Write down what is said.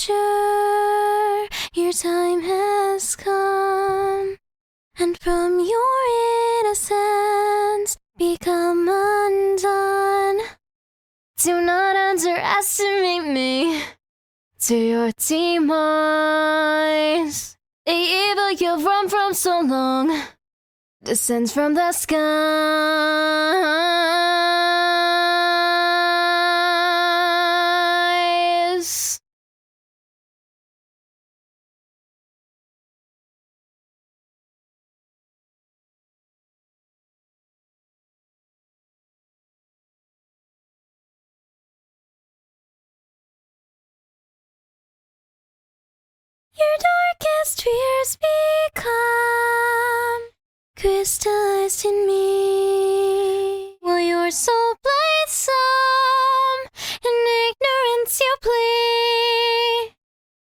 future, your time has come, and from your innocence become undone. Do not underestimate me to your demise. The evil you've run from so long descends from the skies. Your darkest fears become crystallized in me, while your soul blades some in ignorance you plead.